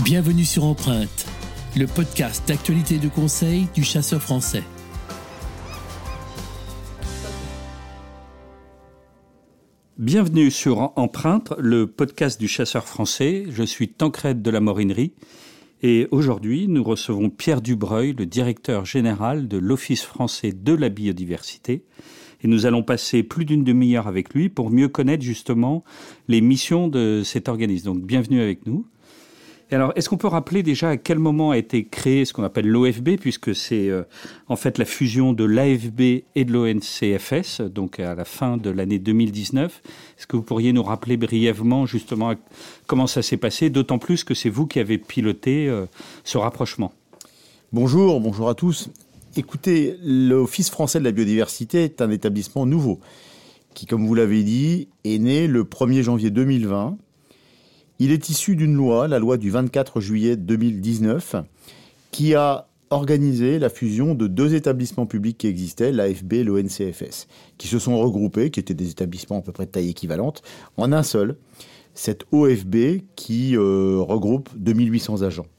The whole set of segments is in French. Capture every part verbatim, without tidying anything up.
Bienvenue sur Empreinte, le podcast d'actualité et de conseil du chasseur français. Bienvenue sur Empreinte, le podcast du chasseur français. Je suis Tancrède de la Morinerie et aujourd'hui nous recevons Pierre Dubreuil, le directeur général de l'Office français de la biodiversité. Et nous allons passer plus d'une demi-heure avec lui pour mieux connaître justement les missions de cet organisme. Donc bienvenue avec nous. Et alors, est-ce qu'on peut rappeler déjà à quel moment a été créé ce qu'on appelle l'O F B, puisque c'est euh, en fait la fusion de l'A F B et de l'O N C F S, donc à la fin de l'année deux mille dix-neuf. Est-ce que vous pourriez nous rappeler brièvement justement comment ça s'est passé, d'autant plus que c'est vous qui avez piloté euh, ce rapprochement? Bonjour, bonjour à tous. Écoutez, l'Office français de la biodiversité est un établissement nouveau qui, comme vous l'avez dit, est né le premier janvier deux mille vingt. Il est issu d'une loi, la loi du vingt-quatre juillet deux mille dix-neuf, qui a organisé la fusion de deux établissements publics qui existaient, l'A F B et l'O N C F S, qui se sont regroupés, qui étaient des établissements à peu près de taille équivalente, en un seul, cette O F B qui euh, regroupe deux mille huit cents agents.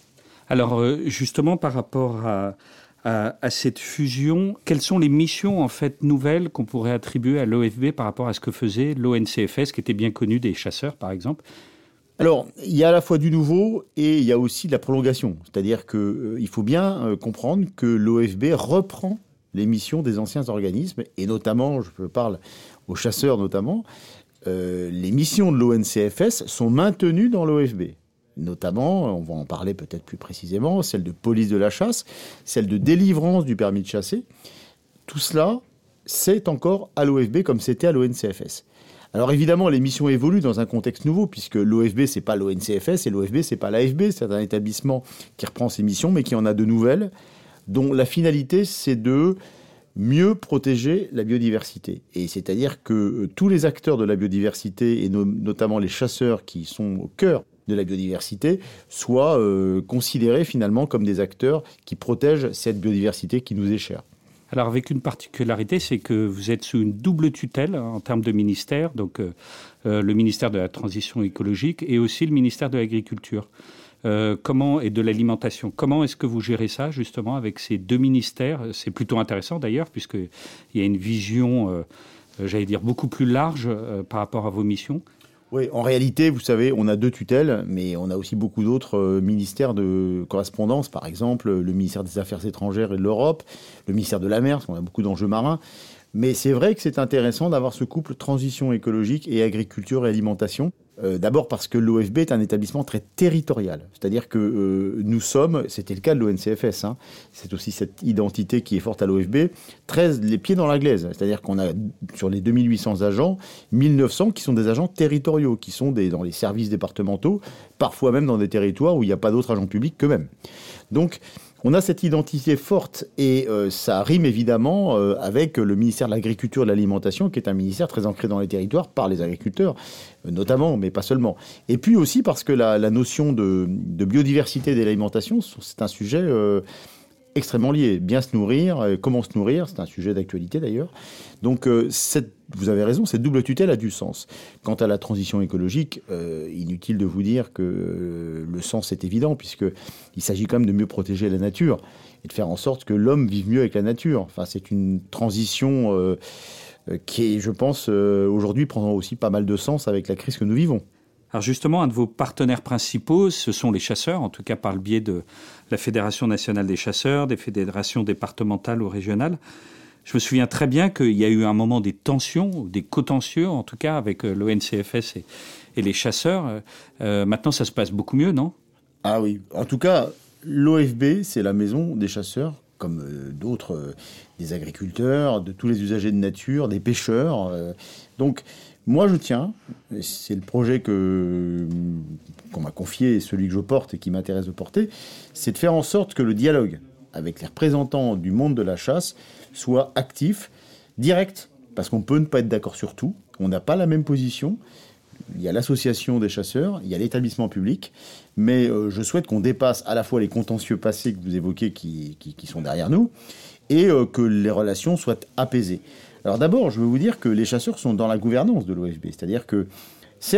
Alors justement, par rapport à, à, à cette fusion, quelles sont les missions en fait nouvelles qu'on pourrait attribuer à l'O F B par rapport à ce que faisait l'O N C F S, qui était bien connu des chasseurs par exemple? Alors, il y a à la fois du nouveau et il y a aussi de la prolongation. C'est-à-dire qu'il euh, faut bien euh, comprendre que l'O F B reprend les missions des anciens organismes, et notamment, je parle aux chasseurs notamment, euh, les missions de l'O N C F S sont maintenues dans l'O F B. Notamment, on va en parler peut-être plus précisément, celle de police de la chasse, celle de délivrance du permis de chasser. Tout cela, c'est encore à l'O F B comme c'était à l'O N C F S. Alors évidemment, les missions évoluent dans un contexte nouveau, puisque l'O F B, c'est pas l'O N C F S, et l'O F B, c'est pas l'A F B. C'est un établissement qui reprend ses missions, mais qui en a de nouvelles, dont la finalité, c'est de mieux protéger la biodiversité. Et c'est-à-dire que euh, tous les acteurs de la biodiversité, et no- notamment les chasseurs qui sont au cœur de la biodiversité, soient euh, considérés finalement comme des acteurs qui protègent cette biodiversité qui nous est chère. Alors avec une particularité, c'est que vous êtes sous une double tutelle hein, en termes de ministère, donc euh, euh, le ministère de la Transition écologique et aussi le ministère de l'Agriculture euh, comment, et de l'Alimentation. Comment est-ce que vous gérez ça justement avec ces deux ministères? C'est plutôt intéressant d'ailleurs, puisqu'il y a une vision, euh, j'allais dire, beaucoup plus large euh, par rapport à vos missions. Oui, en réalité, vous savez, on a deux tutelles, mais on a aussi beaucoup d'autres euh, ministères de correspondance. Par exemple, le ministère des Affaires étrangères et de l'Europe, le ministère de la Mer, parce qu'on a beaucoup d'enjeux marins. Mais c'est vrai que c'est intéressant d'avoir ce couple transition écologique et agriculture et alimentation. Euh, d'abord parce que l'O F B est un établissement très territorial. C'est-à-dire que euh, nous sommes, c'était le cas de l'O N C F S, hein, c'est aussi cette identité qui est forte à l'O F B, treize les pieds dans la glaise. C'est-à-dire qu'on a, sur les deux mille huit cents agents, mille neuf cents qui sont des agents territoriaux, qui sont des, dans les services départementaux, parfois même dans des territoires où il n'y a pas d'autres agents publics qu'eux-mêmes. Donc, on a cette identité forte et euh, ça rime évidemment euh, avec le ministère de l'Agriculture et de l'Alimentation, qui est un ministère très ancré dans les territoires par les agriculteurs, euh, notamment, mais pas seulement. Et puis aussi parce que la, la notion de, de biodiversité et de l'alimentation, c'est un sujet euh, extrêmement lié. Bien se nourrir, euh, comment se nourrir, c'est un sujet d'actualité d'ailleurs. Donc euh, cette, vous avez raison, cette double tutelle a du sens. Quant à la transition écologique, euh, inutile de vous dire que euh, le sens est évident, puisqu'il s'agit quand même de mieux protéger la nature et de faire en sorte que l'homme vive mieux avec la nature. Enfin, c'est une transition euh, qui, je pense, euh, aujourd'hui prend aussi pas mal de sens avec la crise que nous vivons. Alors justement, un de vos partenaires principaux, ce sont les chasseurs, en tout cas par le biais de la Fédération nationale des chasseurs, des fédérations départementales ou régionales. Je me souviens très bien qu'il y a eu un moment des tensions, des contentieux, en tout cas avec l'O N C F S et, et les chasseurs. Euh, maintenant, ça se passe beaucoup mieux, non? Ah oui. En tout cas, l'O F B, c'est la maison des chasseurs, comme euh, d'autres, euh, des agriculteurs, de tous les usagers de nature, des pêcheurs. Euh, donc, moi, je tiens, c'est le projet que, qu'on m'a confié et celui que je porte et qui m'intéresse de porter, c'est de faire en sorte que le dialogue avec les représentants du monde de la chasse soit actif, direct, parce qu'on peut ne pas être d'accord sur tout, on n'a pas la même position. Il y a l'association des chasseurs, il y a l'établissement public, mais euh, je souhaite qu'on dépasse à la fois les contentieux passés que vous évoquez qui, qui, qui sont derrière nous, et euh, que les relations soient apaisées. Alors d'abord, je veux vous dire que les chasseurs sont dans la gouvernance de l'O F B, c'est-à-dire que, certes,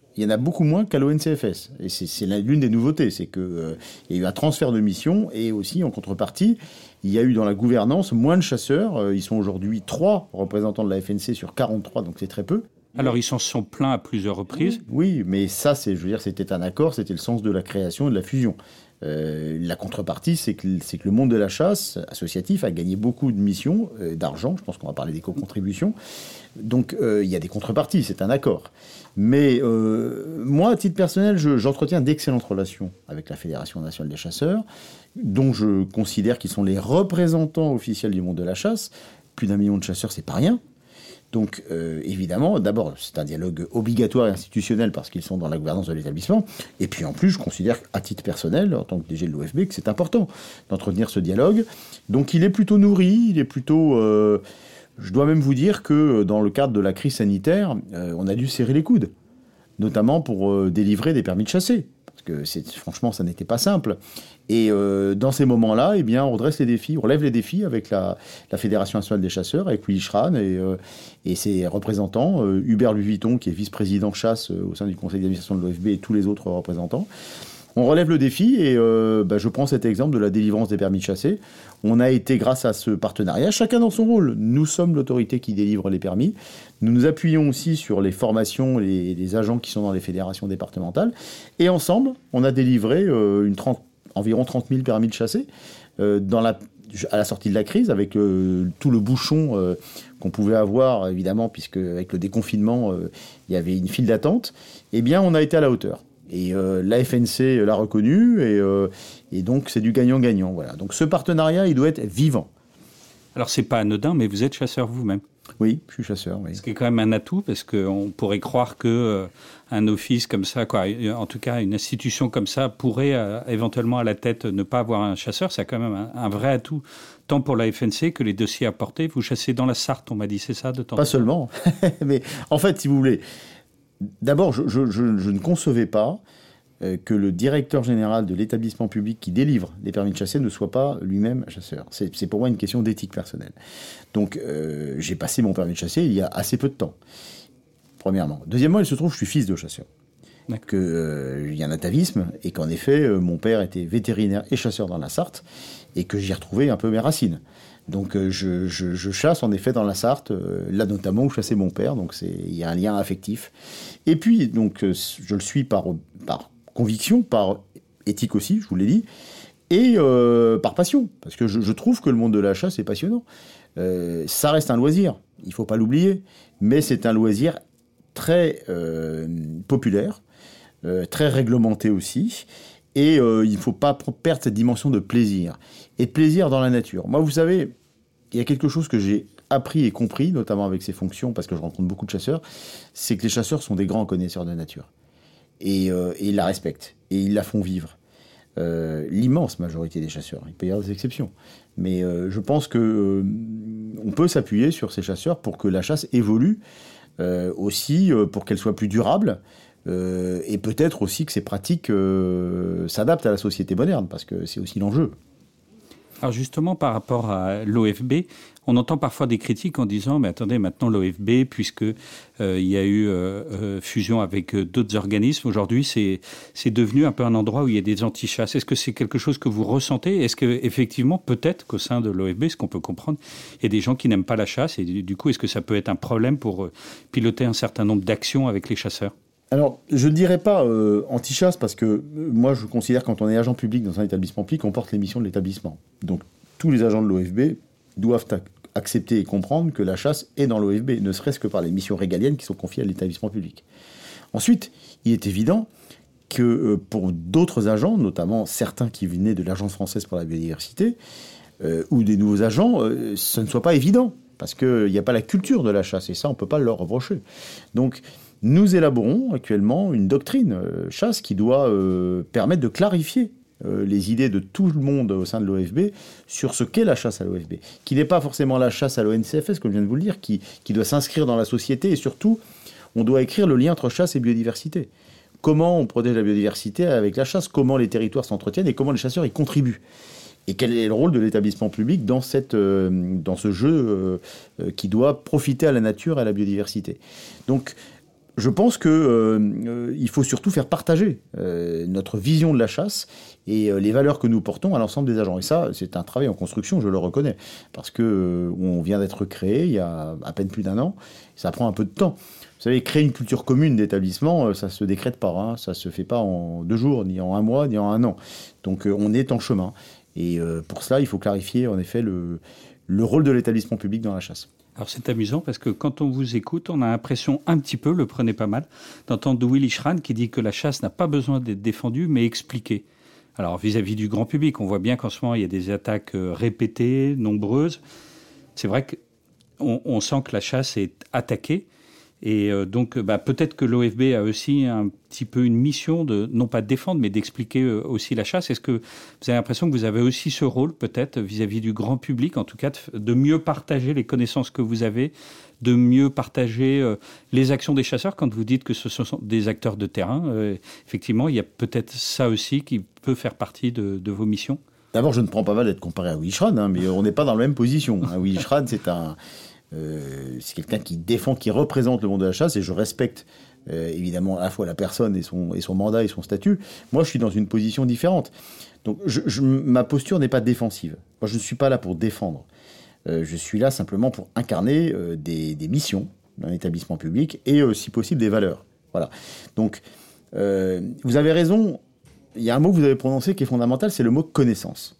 Il y en a beaucoup moins qu'à l'O N C F S. Et c'est, c'est l'une des nouveautés, c'est qu'il euh, y a eu un transfert de mission et aussi, en contrepartie, il y a eu dans la gouvernance moins de chasseurs. Ils sont aujourd'hui trois représentants de la F N C sur quarante-trois, donc c'est très peu. Alors, ils s'en sont plaints à plusieurs reprises. Oui, mais ça, c'est, je veux dire, c'était un accord, c'était le sens de la création et de la fusion. Euh, la contrepartie, c'est que, c'est que le monde de la chasse associatif a gagné beaucoup de missions, euh, d'argent, je pense qu'on va parler des co-contributions. Donc, euh, il y a des contreparties, c'est un accord. Mais euh, moi, à titre personnel, je, j'entretiens d'excellentes relations avec la Fédération nationale des chasseurs, dont je considère qu'ils sont les représentants officiels du monde de la chasse. Plus d'un million de chasseurs, c'est pas rien. Donc, euh, évidemment, d'abord, c'est un dialogue obligatoire et institutionnel parce qu'ils sont dans la gouvernance de l'établissement. Et puis, en plus, je considère, à titre personnel, en tant que D G de l'O F B, que c'est important d'entretenir ce dialogue. Donc, il est plutôt nourri, il est plutôt... Euh, je dois même vous dire que, dans le cadre de la crise sanitaire, euh, on a dû serrer les coudes, notamment pour euh, délivrer des permis de chasser. Parce que, c'est, franchement, ça n'était pas simple. Et euh, dans ces moments-là, eh bien, on redresse les défis, on relève les défis avec la, la Fédération nationale des chasseurs, avec Willy Schran et, euh, et ses représentants, euh, Hubert Luviton, qui est vice-président chasse euh, au sein du conseil d'administration de l'O F B, et tous les autres représentants. On relève le défi et euh, bah, je prends cet exemple de la délivrance des permis de chasser. On a été, grâce à ce partenariat, chacun dans son rôle. Nous sommes l'autorité qui délivre les permis. Nous nous appuyons aussi sur les formations, les, les agents qui sont dans les fédérations départementales. Et ensemble, on a délivré euh, une trente, environ trente mille permis de chasser euh, dans la, à la sortie de la crise, avec euh, tout le bouchon euh, qu'on pouvait avoir, évidemment, puisque avec le déconfinement, euh, il y avait une file d'attente. Eh bien, on a été à la hauteur. Et euh, la F N C l'a reconnu, et, euh, et donc c'est du gagnant-gagnant. Voilà. Donc ce partenariat, il doit être vivant. Alors c'est pas anodin, mais vous êtes chasseur vous-même. Oui, je suis chasseur. Oui. Ce qui est quand même un atout, parce qu'on pourrait croire que euh, un office comme ça, quoi, en tout cas une institution comme ça, pourrait euh, éventuellement à la tête ne pas avoir un chasseur. C'est quand même un, un vrai atout, tant pour la F N C que les dossiers apportés. Vous chassez dans la Sarthe, on m'a dit, c'est ça de temps Pas en temps. seulement, mais en fait, si vous voulez... D'abord, je, je, je, je ne concevais pas euh, que le directeur général de l'établissement public qui délivre les permis de chasser ne soit pas lui-même chasseur. C'est, c'est pour moi une question d'éthique personnelle. Donc, euh, j'ai passé mon permis de chasser il y a assez peu de temps, premièrement. Deuxièmement, il se trouve que je suis fils de chasseur. Qu'il euh, y a un atavisme, et qu'en effet, euh, mon père était vétérinaire et chasseur dans la Sarthe, et que j'y ai retrouvé un peu mes racines. Donc euh, je, je, je chasse en effet dans la Sarthe, euh, là notamment où chassait mon père, donc il y a un lien affectif. Et puis, donc, euh, je le suis par, par conviction, par éthique aussi, je vous l'ai dit, et euh, par passion, parce que je, je trouve que le monde de la chasse est passionnant. Euh, ça reste un loisir, il ne faut pas l'oublier, mais c'est un loisir très euh, populaire, euh, très réglementé aussi, et euh, il ne faut pas perdre cette dimension de plaisir, et de plaisir dans la nature. Moi, vous savez, il y a quelque chose que j'ai appris et compris, notamment avec ces fonctions, parce que je rencontre beaucoup de chasseurs, c'est que les chasseurs sont des grands connaisseurs de nature. Et, euh, et ils la respectent, et ils la font vivre. Euh, l'immense majorité des chasseurs, il peut y avoir des exceptions, mais euh, je pense qu'on euh, peut s'appuyer sur ces chasseurs pour que la chasse évolue, euh, aussi euh, pour qu'elle soit plus durable, euh, et peut-être aussi que ces pratiques euh, s'adaptent à la société moderne, parce que c'est aussi l'enjeu. Alors justement, par rapport à l'O F B, on entend parfois des critiques en disant « mais attendez, maintenant l'O F B, puisqu'il euh, y a eu euh, euh, fusion avec euh, d'autres organismes, aujourd'hui c'est, c'est devenu un peu un endroit où il y a des anti-chasses ». Est-ce que c'est quelque chose que vous ressentez ? Est-ce qu'effectivement, peut-être qu'au sein de l'O F B, ce qu'on peut comprendre, il y a des gens qui n'aiment pas la chasse, et du coup, est-ce que ça peut être un problème pour euh, piloter un certain nombre d'actions avec les chasseurs ? Alors, je ne dirais pas euh, anti-chasse, parce que euh, moi, je considère que quand on est agent public dans un établissement public, on porte les missions de l'établissement. Donc, tous les agents de l'O F B doivent ac- accepter et comprendre que la chasse est dans l'O F B, ne serait-ce que par les missions régaliennes qui sont confiées à l'établissement public. Ensuite, il est évident que euh, pour d'autres agents, notamment certains qui venaient de l'Agence française pour la biodiversité, euh, ou des nouveaux agents, euh, ce ne soit pas évident, parce qu'il n'y a pas la culture de la chasse, et ça, on ne peut pas leur reprocher. Donc, nous élaborons actuellement une doctrine euh, chasse qui doit euh, permettre de clarifier euh, les idées de tout le monde au sein de l'O F B sur ce qu'est la chasse à l'O F B, qui n'est pas forcément la chasse à l'O N C F S, comme je viens de vous le dire, qui, qui doit s'inscrire dans la société, et surtout, on doit écrire le lien entre chasse et biodiversité. Comment on protège la biodiversité avec la chasse, comment les territoires s'entretiennent et comment les chasseurs y contribuent. Et quel est le rôle de l'établissement public dans, cette, euh, dans ce jeu euh, euh, qui doit profiter à la nature et à la biodiversité. Donc, je pense qu'il euh, faut surtout faire partager euh, notre vision de la chasse et euh, les valeurs que nous portons à l'ensemble des agents. Et ça, c'est un travail en construction, je le reconnais, parce que euh, on vient d'être créé il y a à peine plus d'un an, ça prend un peu de temps. Vous savez, créer une culture commune d'établissement, ça ne se décrète pas, hein, ça ne se fait pas en deux jours, ni en un mois, ni en un an. Donc euh, on est en chemin. Et euh, pour cela, il faut clarifier en effet le, le rôle de l'établissement public dans la chasse. Alors c'est amusant parce que quand on vous écoute, on a l'impression un petit peu, le prenez pas mal, d'entendre Willy Schran qui dit que la chasse n'a pas besoin d'être défendue mais expliquée. Alors vis-à-vis du grand public, on voit bien qu'en ce moment il y a des attaques répétées, nombreuses. C'est vrai qu'on on sent que la chasse est attaquée. Et euh, donc, bah, peut-être que l'O F B a aussi un petit peu une mission de, non pas de défendre, mais d'expliquer euh, aussi la chasse. Est-ce que vous avez l'impression que vous avez aussi ce rôle, peut-être, vis-à-vis du grand public, en tout cas, de, de mieux partager les connaissances que vous avez, de mieux partager euh, les actions des chasseurs, quand vous dites que ce sont des acteurs de terrain, euh, effectivement, il y a peut-être ça aussi qui peut faire partie de, de vos missions? D'abord, je ne prends pas mal d'être comparé à Willy Schran, hein, mais on n'est pas dans la même position. Hein. Willy Schran, c'est un... Euh, c'est quelqu'un qui défend, qui représente le monde de la chasse, et je respecte euh, évidemment à la fois la personne et son, et son mandat et son statut. Moi, je suis dans une position différente. Donc, je, je, ma posture n'est pas défensive. Moi, je ne suis pas là pour défendre. Euh, je suis là simplement pour incarner euh, des, des missions d'un établissement public et, euh, si possible, des valeurs. Voilà. Donc, euh, vous avez raison. Il y a un mot que vous avez prononcé qui est fondamental, c'est le mot connaissance.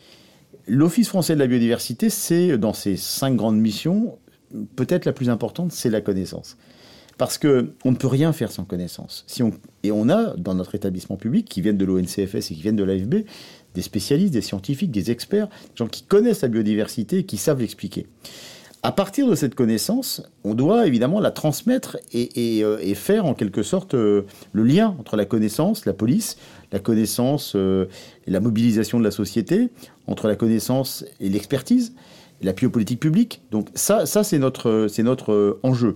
L'Office français de la biodiversité, c'est, dans ses cinq grandes missions, peut-être la plus importante, c'est la connaissance. Parce qu'on ne peut rien faire sans connaissance. Si on, et on a, dans notre établissement public, qui viennent de l'O N C F S et qui viennent de l'A F B, des spécialistes, des scientifiques, des experts, des gens qui connaissent la biodiversité et qui savent l'expliquer. À partir de cette connaissance, on doit évidemment la transmettre et, et, euh, et faire en quelque sorte euh, le lien entre la connaissance, la police, la connaissance euh, et la mobilisation de la société, entre la connaissance et l'expertise, la biopolitique publique. Donc ça, ça c'est notre, c'est notre euh, enjeu.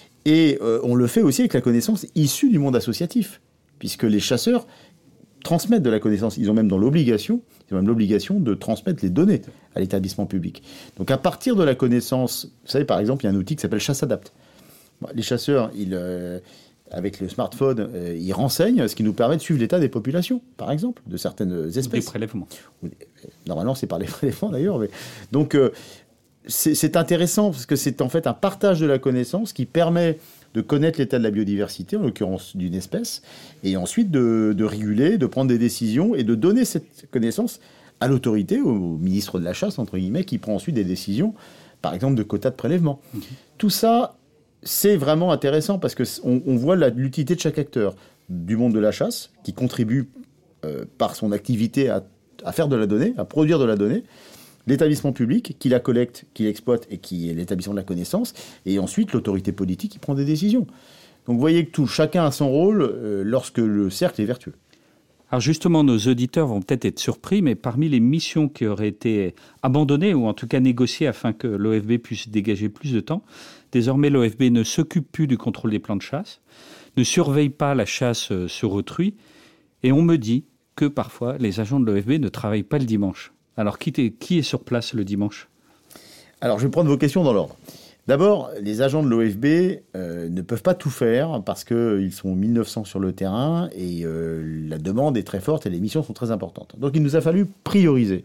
Et euh, on le fait aussi avec la connaissance issue du monde associatif, puisque les chasseurs transmettent de la connaissance. Ils ont même dans l'obligation, ils ont même l'obligation de transmettre les données à l'établissement public. Donc à partir de la connaissance, vous savez par exemple, il y a un outil qui s'appelle ChasseAdapt. Les chasseurs, ils, euh, avec le smartphone, euh, ils renseignent, ce qui nous permet de suivre l'état des populations, par exemple, de certaines espèces. Des prélèvements. Normalement, c'est par les prélèvements d'ailleurs. Mais... Donc euh, c'est, c'est intéressant parce que c'est en fait un partage de la connaissance qui permet de connaître l'état de la biodiversité, en l'occurrence d'une espèce, et ensuite de, de réguler, de prendre des décisions et de donner cette connaissance à l'autorité, au ministre de la Chasse, entre guillemets, qui prend ensuite des décisions, par exemple de quotas de prélèvement. Mmh. Tout ça, c'est vraiment intéressant parce qu'on on voit la, l'utilité de chaque acteur du monde de la chasse, qui contribue euh, par son activité à, à faire de la donnée, à produire de la donnée, l'établissement public qui la collecte, qui l'exploite et qui est l'établissement de la connaissance, et ensuite l'autorité politique qui prend des décisions. Donc vous voyez que tout, chacun a son rôle euh, lorsque le cercle est vertueux. Alors justement, nos auditeurs vont peut-être être surpris, mais parmi les missions qui auraient été abandonnées, ou en tout cas négociées afin que l'O F B puisse dégager plus de temps, désormais l'O F B ne s'occupe plus du contrôle des plans de chasse, ne surveille pas la chasse sur autrui, et on me dit que parfois les agents de l'O F B ne travaillent pas le dimanche. Alors, qui est, qui est sur place le dimanche ? Alors, je vais prendre vos questions dans l'ordre. D'abord, les agents de l'O F B euh, ne peuvent pas tout faire parce qu'ils sont mille neuf cents sur le terrain et euh, la demande est très forte et les missions sont très importantes. Donc, il nous a fallu prioriser.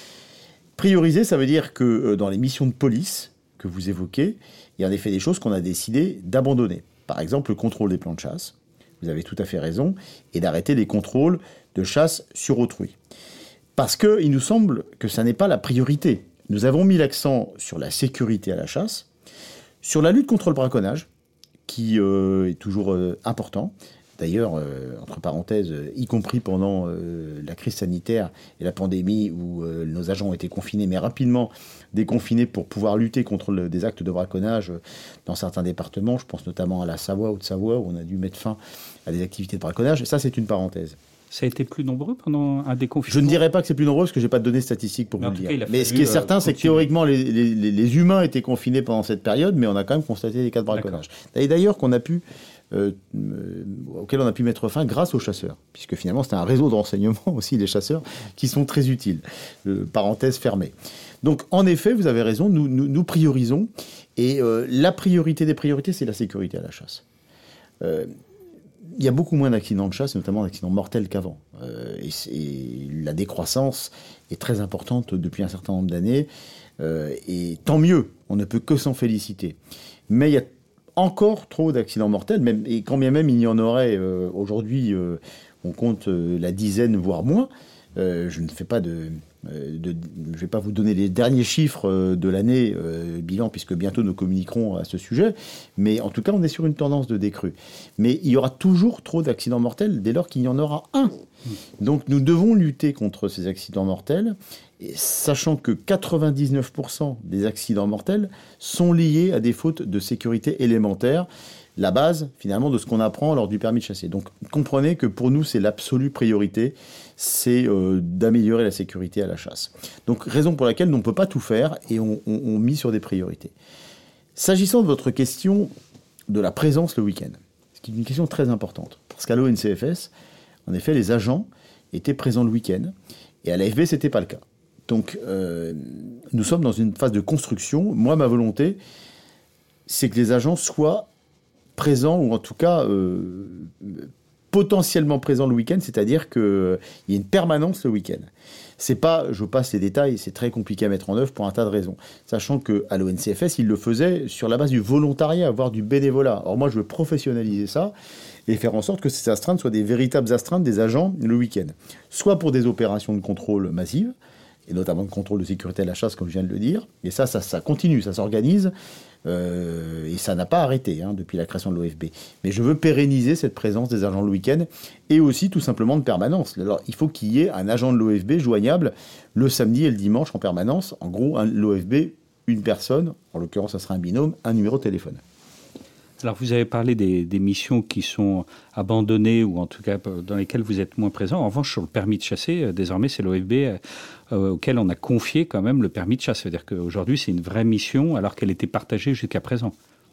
Prioriser, ça veut dire que euh, dans les missions de police que vous évoquez, il y a en effet des choses qu'on a décidé d'abandonner. Par exemple, le contrôle des plans de chasse, vous avez tout à fait raison, et d'arrêter les contrôles de chasse sur autrui. Parce qu'il nous semble que ça n'est pas la priorité. Nous avons mis l'accent sur la sécurité à la chasse, sur la lutte contre le braconnage, qui euh, est toujours euh, important. D'ailleurs, euh, entre parenthèses, euh, y compris pendant euh, la crise sanitaire et la pandémie, où euh, nos agents ont été confinés, mais rapidement déconfinés pour pouvoir lutter contre le, des actes de braconnage euh, dans certains départements. Je pense notamment à la Savoie, Haute-Savoie, où on a dû mettre fin à des activités de braconnage. Et ça, c'est une parenthèse. Ça a été plus nombreux pendant un déconfinement ? Je ne dirais pas que c'est plus nombreux parce que je n'ai pas de données statistiques pour vous le dire. Mais ce qui est certain, c'est que théoriquement, les, les, les humains étaient confinés pendant cette période, mais on a quand même constaté des cas de braconnage. Et d'ailleurs, qu'on a pu, euh, euh, auquel on a pu mettre fin grâce aux chasseurs, puisque finalement, c'est un réseau de renseignement aussi, les chasseurs, qui sont très utiles. Euh, parenthèse fermée. Donc, en effet, vous avez raison, nous, nous, nous priorisons. Et euh, la priorité des priorités, c'est la sécurité à la chasse. euh, il y a beaucoup moins d'accidents de chasse, notamment d'accidents mortels qu'avant. Euh, et, et la décroissance est très importante depuis un certain nombre d'années. Euh, et tant mieux, on ne peut que s'en féliciter. Mais il y a encore trop d'accidents mortels, même, et quand bien même il y en aurait euh, aujourd'hui, euh, on compte euh, la dizaine, voire moins. Euh, je ne fais pas de, euh, de, je vais pas vous donner les derniers chiffres euh, de l'année euh, bilan, puisque bientôt nous communiquerons à ce sujet. Mais en tout cas, on est sur une tendance de décrue. Mais il y aura toujours trop d'accidents mortels dès lors qu'il y en aura un. Donc nous devons lutter contre ces accidents mortels, et sachant que quatre-vingt-dix-neuf pour cent des accidents mortels sont liés à des fautes de sécurité élémentaires, la base finalement de ce qu'on apprend lors du permis de chasser. Donc comprenez que pour nous c'est l'absolue priorité, c'est euh, d'améliorer la sécurité à la chasse. Donc raison pour laquelle on ne peut pas tout faire et on, on, on mise sur des priorités. S'agissant de votre question de la présence le week-end, c'est une question très importante, parce qu'à l'O N C F S, en effet, les agents étaient présents le week-end, et à l'A F B, ce n'était pas le cas. Donc, euh, nous sommes dans une phase de construction. Moi, ma volonté, c'est que les agents soient présents, ou en tout cas euh, potentiellement présents le week-end, c'est-à-dire qu'il euh, y ait une permanence le week-end. C'est pas, je passe les détails, c'est très compliqué à mettre en œuvre pour un tas de raisons. Sachant qu'à l'O N C F S, ils le faisaient sur la base du volontariat, voire du bénévolat. Or, moi, je veux professionnaliser ça et faire en sorte que ces astreintes soient des véritables astreintes des agents le week-end. Soit pour des opérations de contrôle massives, et notamment de contrôle de sécurité à la chasse, comme je viens de le dire. Et ça, ça, ça continue, ça s'organise, euh, et ça n'a pas arrêté hein, depuis la création de l'O F B. Mais je veux pérenniser cette présence des agents le week-end, et aussi tout simplement de permanence. Alors, il faut qu'il y ait un agent de l'O F B joignable le samedi et le dimanche en permanence. En gros, l'O F B, une personne, en l'occurrence, ça sera un binôme, un numéro de téléphone. Alors, vous avez parlé des, des missions qui sont abandonnées ou en tout cas dans lesquelles vous êtes moins présent. En revanche, sur le permis de chasser, euh, désormais, c'est l'O F B euh, auquel on a confié quand même le permis de chasse. C'est-à-dire qu'aujourd'hui, c'est une vraie mission alors qu'elle était partagée jusqu'à présent.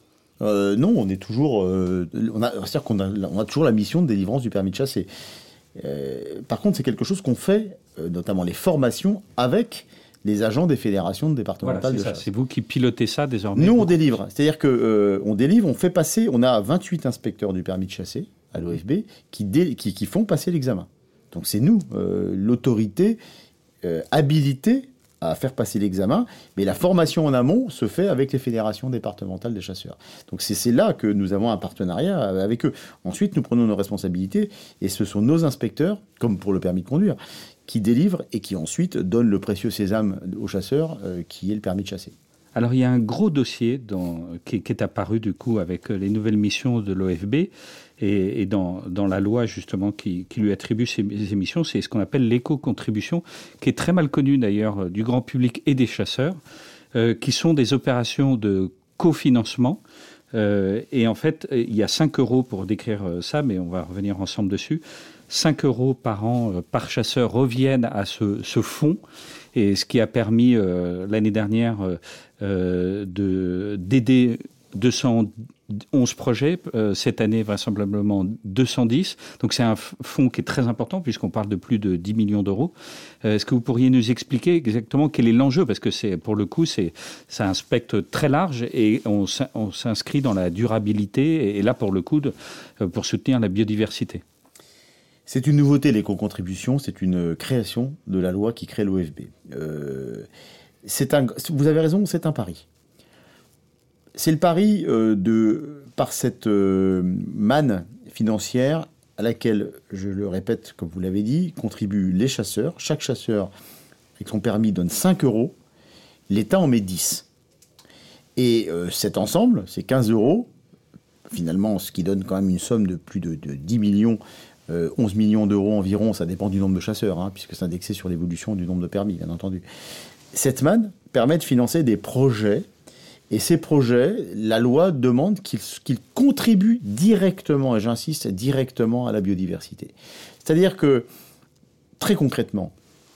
Euh, non, on est toujours... Euh, on a, c'est-à-dire qu'on a, on a toujours la mission de délivrance du permis de chasser. Euh, par contre, c'est quelque chose qu'on fait, euh, notamment les formations, avec les agents des fédérations départementales voilà, de ça. chasse. C'est vous qui pilotez ça désormais. Nous, on délivre. C'est-à-dire qu'on euh, délivre, on fait passer... On a vingt-huit inspecteurs du permis de chasser à l'O F B qui, dé, qui, qui font passer l'examen. Donc c'est nous, euh, l'autorité euh, habilitée à faire passer l'examen, mais la formation en amont se fait avec les fédérations départementales des chasseurs. Donc c'est, c'est là que nous avons un partenariat avec eux. Ensuite, nous prenons nos responsabilités, et ce sont nos inspecteurs, comme pour le permis de conduire, qui délivrent et qui ensuite donnent le précieux sésame aux chasseurs, euh, qui est le permis de chasser. Alors, il y a un gros dossier dans, qui, qui est apparu, du coup, avec les nouvelles missions de l'O F B et, et dans, dans la loi, justement, qui, qui lui attribue ces, ces missions. C'est ce qu'on appelle l'éco-contribution, qui est très mal connue, d'ailleurs, du grand public et des chasseurs, euh, qui sont des opérations de cofinancement. Euh, et en fait, il y a cinq euros pour décrire ça, mais on va revenir ensemble dessus. cinq euros par an euh, par chasseur reviennent à ce, ce fonds, et ce qui a permis euh, l'année dernière euh, de, d'aider deux cent onze projets, euh, cette année vraisemblablement deux cent dix. Donc c'est un fonds qui est très important puisqu'on parle de plus de dix millions d'euros. Euh, est-ce que vous pourriez nous expliquer exactement quel est l'enjeu ? Parce que c'est, pour le coup, c'est, c'est un spectre très large et on, on s'inscrit dans la durabilité et là, pour le coup, de, pour soutenir la biodiversité. C'est une nouveauté, l'éco-contribution, c'est une création de la loi qui crée l'O F B. Euh, c'est un, vous avez raison, c'est un pari. C'est le pari euh, de, par cette euh, manne financière à laquelle, je le répète, comme vous l'avez dit, contribuent les chasseurs. Chaque chasseur, avec son permis, donne cinq euros. L'État en met dix. Et euh, cet ensemble, c'est quinze euros, finalement, ce qui donne quand même une somme de plus de, de dix millions, Euh, onze millions d'euros environ, ça dépend du nombre de chasseurs, hein, puisque c'est indexé sur l'évolution du nombre de permis, bien entendu. Cette manne permet de financer des projets, et ces projets, la loi demande qu'ils, qu'ils contribuent directement, et j'insiste, directement à la biodiversité. C'est-à-dire que, très concrètement,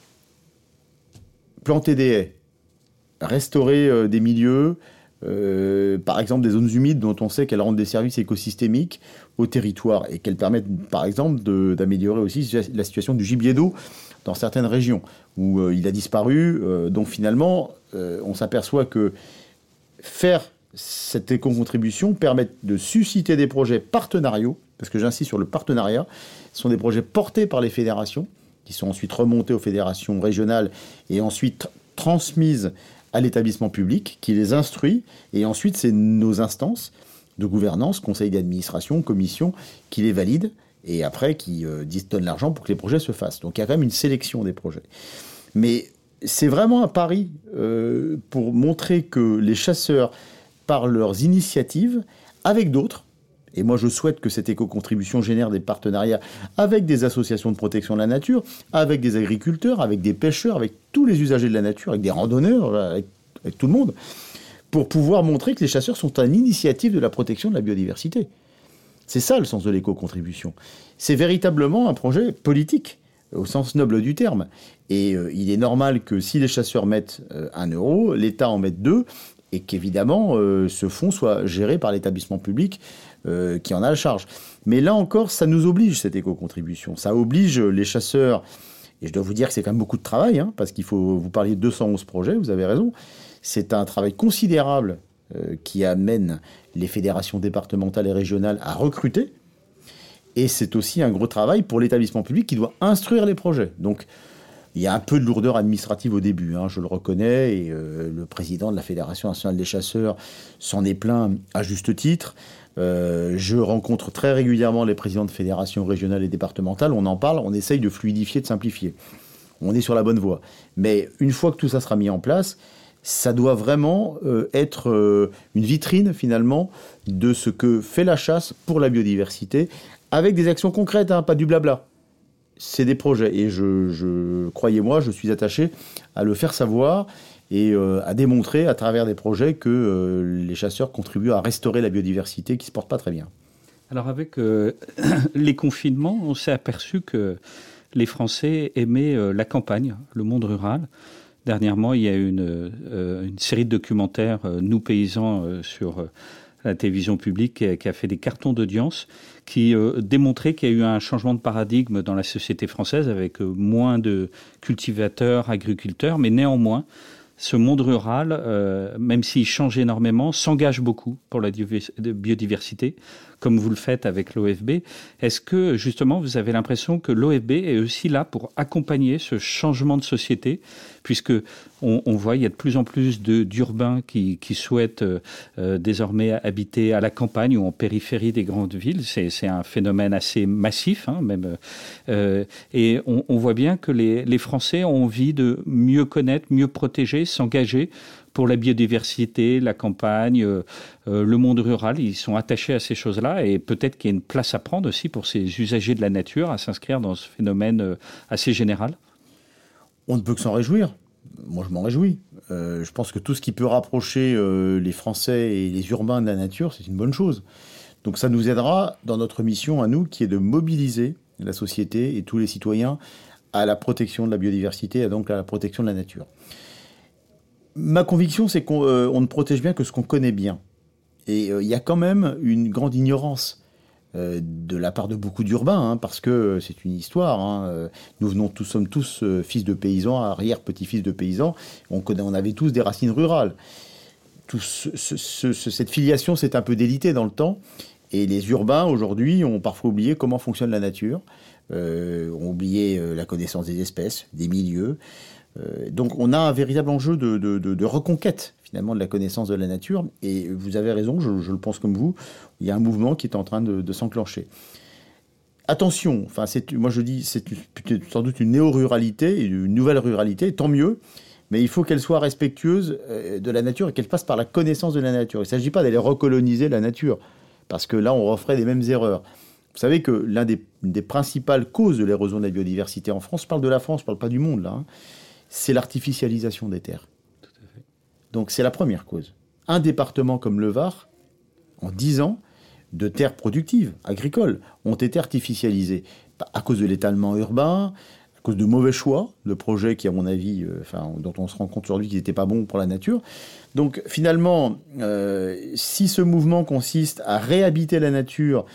planter des haies, restaurer euh, des milieux, Euh, par exemple des zones humides dont on sait qu'elles rendent des services écosystémiques au territoire et qu'elles permettent par exemple de, d'améliorer aussi la situation du gibier d'eau dans certaines régions où euh, il a disparu. Euh, donc finalement, euh, on s'aperçoit que faire cette éco-contribution permet de susciter des projets partenariaux, parce que j'insiste sur le partenariat, ce sont des projets portés par les fédérations, qui sont ensuite remontés aux fédérations régionales et ensuite transmises à l'établissement public, qui les instruit, et ensuite c'est nos instances de gouvernance, conseil d'administration, commission, qui les valident, et après qui euh, donnent l'argent pour que les projets se fassent. Donc il y a quand même une sélection des projets. Mais c'est vraiment un pari euh, pour montrer que les chasseurs, par leurs initiatives, avec d'autres, et moi je souhaite que cette éco-contribution génère des partenariats avec des associations de protection de la nature, avec des agriculteurs, avec des pêcheurs, avec tous les usagers de la nature, avec des randonneurs, avec, avec tout le monde, pour pouvoir montrer que les chasseurs sont à l'initiative de la protection de la biodiversité. C'est ça le sens de l'éco-contribution. C'est véritablement un projet politique, au sens noble du terme. Et euh, il est normal que si les chasseurs mettent euh, un euro, l'État en mette deux, et qu'évidemment, euh, ce fonds soit géré par l'établissement public euh, qui en a la charge. Mais là encore, ça nous oblige, cette éco-contribution. Ça oblige les chasseurs, et je dois vous dire que c'est quand même beaucoup de travail, hein, parce qu'il faut, vous parliez de deux cent onze projets, vous avez raison. C'est un travail considérable euh, qui amène les fédérations départementales et régionales à recruter. Et c'est aussi un gros travail pour l'établissement public qui doit instruire les projets. Donc, il y a un peu de lourdeur administrative au début, hein, je le reconnais, et euh, le président de la Fédération nationale des chasseurs s'en est plaint à juste titre. Euh, je rencontre très régulièrement les présidents de fédérations régionales et départementales, on en parle, on essaye de fluidifier, de simplifier. On est sur la bonne voie. Mais une fois que tout ça sera mis en place, ça doit vraiment euh, être euh, une vitrine, finalement, de ce que fait la chasse pour la biodiversité, avec des actions concrètes, hein, pas du blabla. C'est des projets, et je, je croyez-moi, je suis attaché à le faire savoir et euh, à démontrer à travers des projets que euh, les chasseurs contribuent à restaurer la biodiversité qui ne se porte pas très bien. Alors avec euh, les confinements, on s'est aperçu que les Français aimaient euh, la campagne, le monde rural. Dernièrement, il y a eu une, euh, une série de documentaires, euh, Nous paysans, euh, sur euh, la télévision publique, qui a, qui a fait des cartons d'audience, qui euh, démontraient qu'il y a eu un changement de paradigme dans la société française, avec euh, moins de cultivateurs, agriculteurs, mais néanmoins, ce monde rural, euh, même s'il change énormément, s'engage beaucoup pour la biodiversité, comme vous le faites avec l'O F B. Est-ce que, justement, vous avez l'impression que l'O F B est aussi là pour accompagner ce changement de société, puisque on, on voit il y a de plus en plus de, d'urbains qui, qui souhaitent euh, désormais habiter à la campagne ou en périphérie des grandes villes. C'est, c'est un phénomène assez massif, hein, même. Euh, et on, on voit bien que les, les Français ont envie de mieux connaître, mieux protéger, s'engager pour la biodiversité, la campagne, euh, le monde rural. Ils sont attachés à ces choses-là, et peut-être qu'il y a une place à prendre aussi pour ces usagers de la nature à s'inscrire dans ce phénomène euh, assez général. On ne peut que s'en réjouir. Moi, je m'en réjouis. Euh, je pense que tout ce qui peut rapprocher euh, les Français et les urbains de la nature, c'est une bonne chose. Donc ça nous aidera dans notre mission à nous, qui est de mobiliser la société et tous les citoyens à la protection de la biodiversité et donc à la protection de la nature. Ma conviction, c'est qu'on euh, on ne protège bien que ce qu'on connaît bien. Et il euh, y a quand même une grande ignorance euh, de la part de beaucoup d'urbains, hein, parce que c'est une histoire. Hein. Nous venons tous, sommes tous euh, fils de paysans, arrière-petits-fils de paysans. On, connaît, on avait tous des racines rurales. Tout ce, ce, ce, cette filiation s'est un peu délitée dans le temps. Et les urbains, aujourd'hui, ont parfois oublié comment fonctionne la nature, euh, ont oublié euh, la connaissance des espèces, des milieux. Euh, donc on a un véritable enjeu de, de, de, de reconquête, finalement, de la connaissance de la nature. Et vous avez raison, je, je le pense comme vous, il y a un mouvement qui est en train de, de s'enclencher. Attention, enfin, c'est, moi je dis, c'est sans doute une néo-ruralité, une nouvelle ruralité, tant mieux, mais il faut qu'elle soit respectueuse de la nature et qu'elle passe par la connaissance de la nature. Il ne s'agit pas d'aller recoloniser la nature, parce que là, on referait les mêmes erreurs. Vous savez que l'une des, des principales causes de l'érosion de la biodiversité en France, je parle de la France, je ne parle pas du monde, là, hein, c'est l'artificialisation des terres. Tout à fait. Donc c'est la première cause. Un département comme le Var, en dix ans, de terres productives, agricoles, ont été artificialisées à cause de l'étalement urbain, à cause de mauvais choix, de projets qui, à mon avis, euh, enfin, dont on se rend compte aujourd'hui qu'ils n'étaient pas bons pour la nature. Donc finalement, euh, si ce mouvement consiste à réhabiter la nature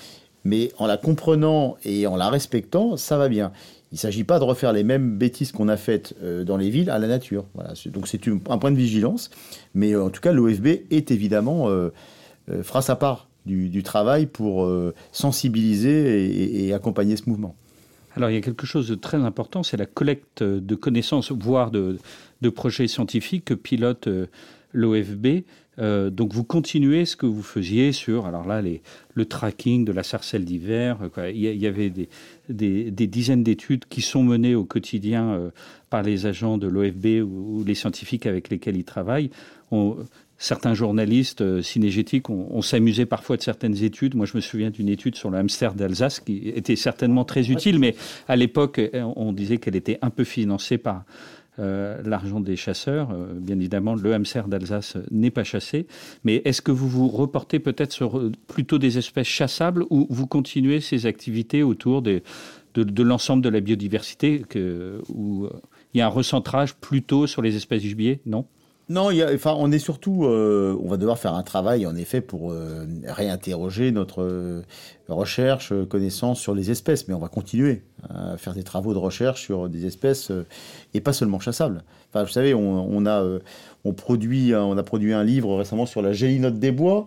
mais en la comprenant et en la respectant, ça va bien. Il ne s'agit pas de refaire les mêmes bêtises qu'on a faites dans les villes à la nature. Voilà. Donc c'est un point de vigilance, mais en tout cas l'O F B est évidemment euh, fera sa part du, du travail pour euh, sensibiliser et, et accompagner ce mouvement. Alors il y a quelque chose de très important, c'est la collecte de connaissances, voire de, de projets scientifiques que pilote euh, l'O F B. Euh, donc vous continuez ce que vous faisiez sur, alors là, les, le tracking de la sarcelle d'hiver. Quoi. Il, y, il y avait des, des, des dizaines d'études qui sont menées au quotidien euh, par les agents de l'O F B ou, ou les scientifiques avec lesquels ils travaillent. On, certains journalistes euh, synégétiques ont, ont s'amusé parfois de certaines études. Moi, je me souviens d'une étude sur le hamster d'Alsace qui était certainement très utile, mais à l'époque, on disait qu'elle était un peu financée par Euh, l'argent des chasseurs. Euh, bien évidemment, le hamster d'Alsace n'est pas chassé. Mais est-ce que vous vous reportez peut-être sur euh, plutôt des espèces chassables ou vous continuez ces activités autour des, de, de l'ensemble de la biodiversité que, où euh, il y a un recentrage plutôt sur les espèces du gibier? Non ? Non, il y a, enfin, on est surtout, euh, on va devoir faire un travail en effet pour euh, réinterroger notre euh, recherche, connaissance sur les espèces, mais on va continuer à faire des travaux de recherche sur des espèces euh, et pas seulement chassables. Enfin, vous savez, on, on a, euh, on produit, on a produit un livre récemment sur la gélinote des bois.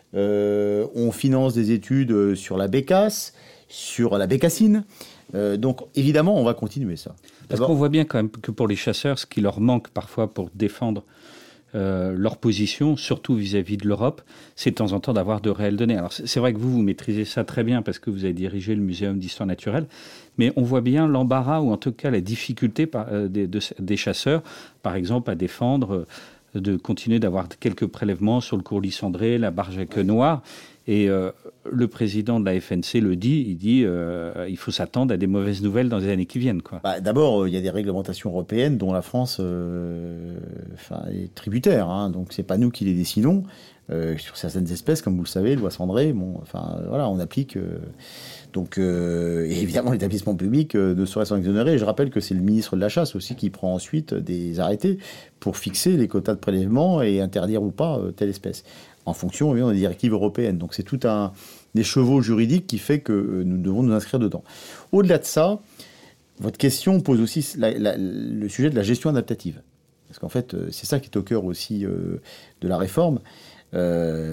Euh, on finance des études sur la bécasse, sur la bécassine. Euh, donc évidemment, on va continuer ça. Parce qu'on voit bien quand même que pour les chasseurs, ce qui leur manque parfois pour défendre euh, leur position, surtout vis-à-vis de l'Europe, c'est de temps en temps d'avoir de réelles données. Alors c'est vrai que vous, vous maîtrisez ça très bien parce que vous avez dirigé le Muséum d'histoire naturelle, mais on voit bien l'embarras ou en tout cas la difficulté par, euh, des, de, des chasseurs, par exemple, à défendre, euh, de continuer d'avoir quelques prélèvements sur le courlis cendré, la barge à queue noire. Et euh, le président de la F N C le dit, il dit euh, il faut s'attendre à des mauvaises nouvelles dans les années qui viennent. Quoi. Bah, d'abord, il euh, y a des réglementations européennes dont la France euh, est tributaire. Hein, donc, c'est pas nous qui les décidons. Euh, sur certaines espèces, comme vous le savez, l'oie cendrée, bon, enfin, voilà, on applique. Euh, donc, euh, et évidemment, l'établissement public euh, ne saurait s'en exonérer. Et je rappelle que c'est le ministre de la Chasse aussi qui prend ensuite des arrêtés pour fixer les quotas de prélèvement et interdire ou pas euh, telle espèce, en fonction évidemment, des directives européennes. Donc c'est tout un écheveau juridique qui fait que euh, nous devons nous inscrire dedans. Au-delà de ça, votre question pose aussi la, la, le sujet de la gestion adaptative. Parce qu'en fait, euh, c'est ça qui est au cœur aussi euh, de la réforme. Euh,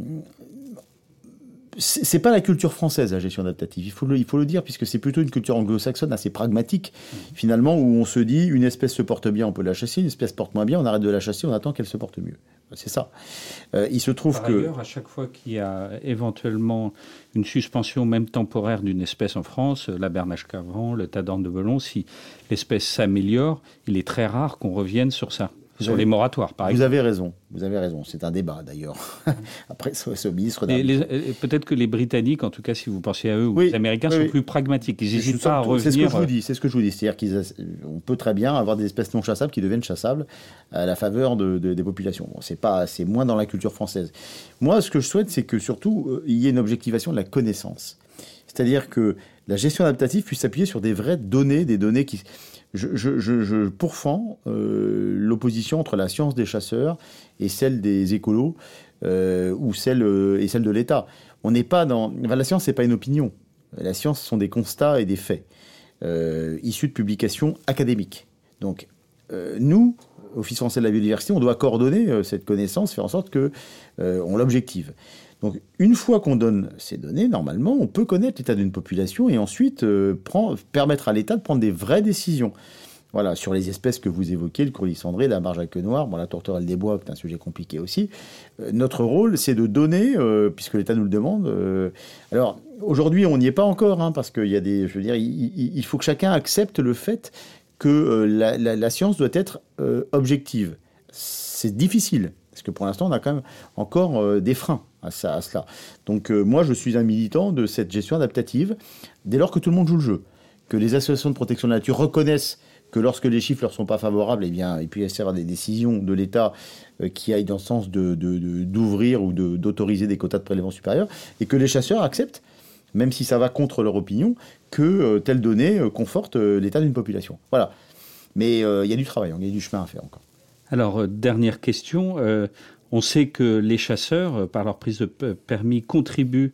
c'est pas la culture française, la gestion adaptative. Il faut le, il faut le dire, puisque c'est plutôt une culture anglo-saxonne assez pragmatique, finalement, où on se dit, une espèce se porte bien, on peut la chasser, une espèce se porte moins bien, on arrête de la chasser, on attend qu'elle se porte mieux. C'est ça. Euh, il se trouve Par que... ailleurs, à chaque fois qu'il y a éventuellement une suspension, même temporaire, d'une espèce en France, la bernache cavran, le tadorne de Belon, si l'espèce s'améliore, il est très rare qu'on revienne sur ça. Sur avez, les moratoires, par exemple. Vous avez raison, vous avez raison. C'est un débat, d'ailleurs. Après, c'est au ministre... Peut-être que les Britanniques, en tout cas, si vous pensez à eux, ou oui, les Américains, oui, sont oui. plus pragmatiques. Ils n'hésitent pas à revenir... C'est ce que je vous dis. C'est ce que je vous dis. C'est-à-dire qu'on peut très bien avoir des espèces non chassables qui deviennent chassables à la faveur de, de, des populations. Bon, c'est pas, c'est moins dans la culture française. Moi, ce que je souhaite, c'est que, surtout, euh, il y ait une objectivation de la connaissance. C'est-à-dire que la gestion adaptative puisse s'appuyer sur des vraies données, des données qui... Je, je, je, je pourfends euh, l'opposition entre la science des chasseurs et celle des écolos euh, ou celle, euh, et celle de l'État. On n'est pas dans... Enfin, la science, c'est pas une opinion. La science, ce sont des constats et des faits euh, issus de publications académiques. Donc, euh, nous, Office français de la biodiversité, on doit coordonner euh, cette connaissance, faire en sorte qu'on euh, l'objective. Donc, une fois qu'on donne ces données, normalement, on peut connaître l'état d'une population et ensuite euh, prend, permettre à l'État de prendre des vraies décisions. Voilà, sur les espèces que vous évoquez, le courlis cendré, la barge à queue noire, bon, la tourterelle des bois, qui est un sujet compliqué aussi. Euh, notre rôle, c'est de donner, euh, puisque l'État nous le demande. Euh, alors, aujourd'hui, on n'y est pas encore, hein, parce qu'il y a des, je veux dire, il, il faut que chacun accepte le fait que euh, la, la, la science doit être euh, objective. C'est difficile, parce que pour l'instant, on a quand même encore euh, des freins à, ça, à cela. Donc euh, moi, je suis un militant de cette gestion adaptative, dès lors que tout le monde joue le jeu, que les associations de protection de la nature reconnaissent que lorsque les chiffres leur sont pas favorables, eh bien, il peut y avoir des décisions de l'État euh, qui aillent dans le sens de, de, de, d'ouvrir ou de, d'autoriser des quotas de prélèvement supérieurs, et que les chasseurs acceptent, même si ça va contre leur opinion, que euh, telle donnée euh, conforte euh, l'état d'une population. Voilà. Mais il euh, y a du travail, il y a du chemin à faire encore. Alors, euh, dernière question. Euh, on sait que les chasseurs, euh, par leur prise de permis, contribuent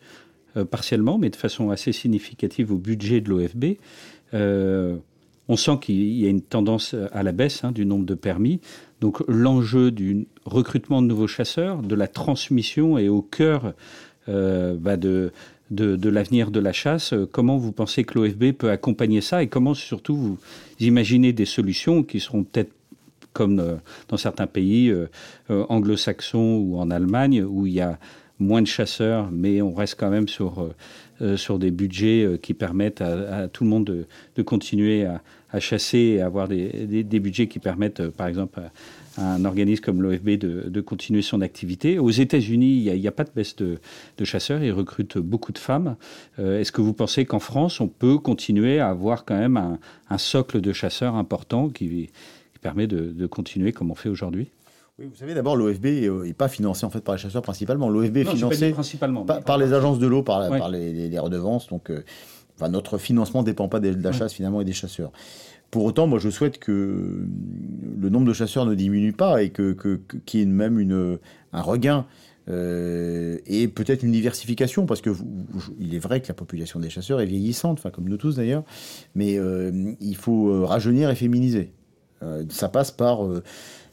euh, partiellement, mais de façon assez significative au budget de l'O F B. Euh, on sent qu'il y a une tendance à la baisse hein, du nombre de permis. Donc l'enjeu du recrutement de nouveaux chasseurs, de la transmission est au cœur euh, bah de, de, de l'avenir de la chasse. Comment vous pensez que l'O F B peut accompagner ça et comment surtout vous imaginez des solutions qui seront peut-être comme euh, dans certains pays euh, euh, anglo-saxons ou en Allemagne où il y a moins de chasseurs, mais on reste quand même sur, euh, sur des budgets euh, qui permettent à, à tout le monde de, de continuer à, à chasser et avoir des, des, des budgets qui permettent, euh, par exemple, à, à un organisme comme l'O F B de, de continuer son activité. Aux États-Unis, il n'y a, a pas de baisse de, de chasseurs, ils recrutent beaucoup de femmes. Euh, est-ce que vous pensez qu'en France, on peut continuer à avoir quand même un, un socle de chasseurs important qui, qui permet de, de continuer comme on fait aujourd'hui ? Oui, vous savez, d'abord, l'O F B n'est pas financé en fait par les chasseurs principalement. L'O F B est non, financé principalement, par, par les agences de l'eau, par, la, ouais. par les, les, les redevances. Donc, euh, enfin, notre financement ne dépend pas de, de la chasse ouais. finalement et des chasseurs. Pour autant, moi, je souhaite que le nombre de chasseurs ne diminue pas et que, que, que, qu'il y ait même une, un regain euh, et peut-être une diversification, parce que vous, vous, il est vrai que la population des chasseurs est vieillissante, enfin comme nous tous d'ailleurs, mais euh, il faut rajeunir et féminiser. Euh, ça passe par euh,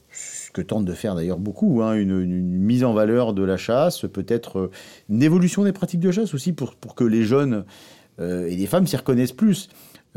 ce que tentent de faire d'ailleurs beaucoup, hein, une, une mise en valeur de la chasse, peut-être une évolution des pratiques de chasse aussi pour, pour que les jeunes euh, et les femmes s'y reconnaissent plus.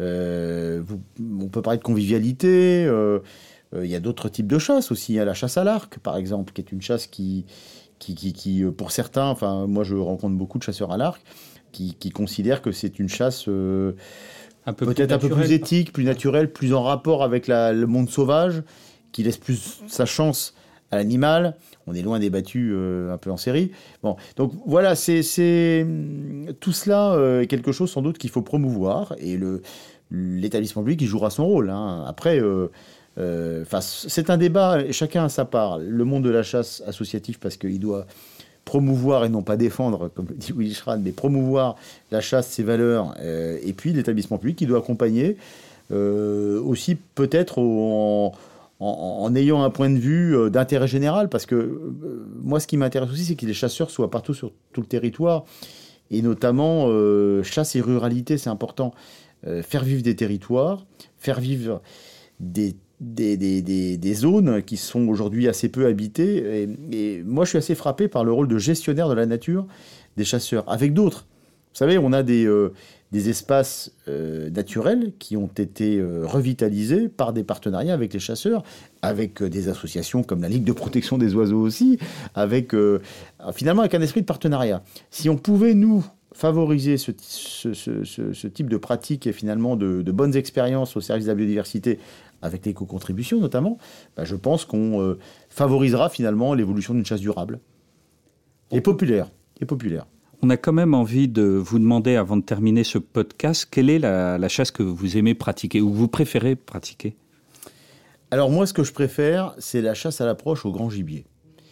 Euh, vous, on peut parler de convivialité, euh, euh, il y a d'autres types de chasse aussi, hein, la chasse à l'arc par exemple, qui est une chasse qui, qui, qui, qui pour certains, enfin moi je rencontre beaucoup de chasseurs à l'arc, qui, qui considèrent que c'est une chasse euh, un peu peut-être un peu plus éthique, plus naturelle, plus en rapport avec la, le monde sauvage, qui laisse plus sa chance à l'animal. On est loin des battus euh, un peu en série. Bon, donc voilà, c'est, c'est tout cela euh, est quelque chose sans doute qu'il faut promouvoir et le, l'établissement public il jouera son rôle. Hein. Après, euh, euh, c'est un débat, et chacun a sa part. Le monde de la chasse associative parce qu'il doit promouvoir et non pas défendre, comme le dit Willy Schran, mais promouvoir la chasse, ses valeurs, euh, et puis l'établissement public qui doit accompagner euh, aussi peut-être en, en, en ayant un point de vue euh, d'intérêt général, parce que euh, moi ce qui m'intéresse aussi c'est que les chasseurs soient partout sur tout le territoire, et notamment euh, chasse et ruralité, c'est important, euh, faire vivre des territoires, faire vivre des Des, des, des, des zones qui sont aujourd'hui assez peu habitées. Et, et moi, je suis assez frappé par le rôle de gestionnaire de la nature des chasseurs, avec d'autres. Vous savez, on a des, euh, des espaces euh, naturels qui ont été euh, revitalisés par des partenariats avec les chasseurs, avec euh, des associations comme la Ligue de protection des oiseaux aussi, avec, euh, finalement avec un esprit de partenariat. Si on pouvait, nous, favoriser ce, ce, ce, ce, ce type de pratique et finalement de, de bonnes expériences au service de la biodiversité, avec l'éco-contribution notamment, bah je pense qu'on euh, favorisera finalement l'évolution d'une chasse durable et populaire, et populaire. On a quand même envie de vous demander, avant de terminer ce podcast, quelle est la, la chasse que vous aimez pratiquer ou que vous préférez pratiquer ? Alors moi, ce que je préfère, c'est la chasse à l'approche au grand gibier.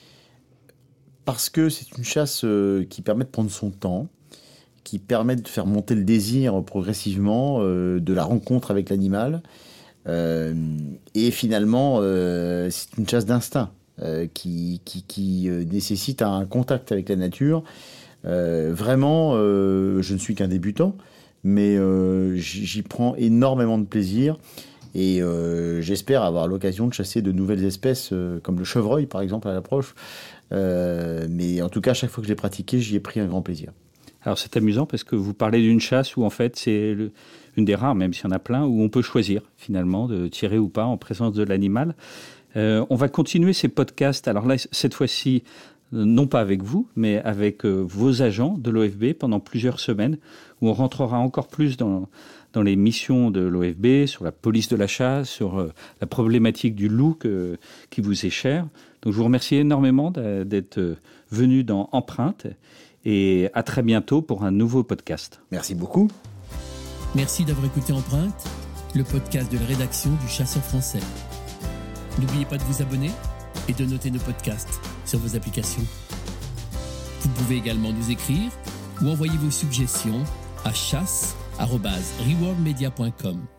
Parce que c'est une chasse euh, qui permet de prendre son temps, qui permet de faire monter le désir progressivement euh, de la rencontre avec l'animal. Euh, et finalement, euh, c'est une chasse d'instinct euh, qui, qui, qui euh, nécessite un contact avec la nature. Euh, vraiment, euh, je ne suis qu'un débutant, mais euh, j'y prends énormément de plaisir. Et euh, j'espère avoir l'occasion de chasser de nouvelles espèces, euh, comme le chevreuil, par exemple, à l'approche. Euh, mais en tout cas, à chaque fois que je l'ai pratiqué, j'y ai pris un grand plaisir. Alors c'est amusant parce que vous parlez d'une chasse où en fait c'est le, une des rares, même s'il y en a plein, où on peut choisir finalement de tirer ou pas en présence de l'animal. Euh, on va continuer ces podcasts, alors là cette fois-ci non pas avec vous, mais avec euh, vos agents de l'O F B pendant plusieurs semaines, où on rentrera encore plus dans, dans les missions de l'O F B, sur la police de la chasse, sur euh, la problématique du loup que, qui vous est chère. Donc je vous remercie énormément d'être venu dans Empreinte. Et à très bientôt pour un nouveau podcast. Merci beaucoup. Merci d'avoir écouté Empreinte, le podcast de la rédaction du Chasseur français. N'oubliez pas de vous abonner et de noter nos podcasts sur vos applications. Vous pouvez également nous écrire ou envoyer vos suggestions à chasse arobase rewardmedia point com.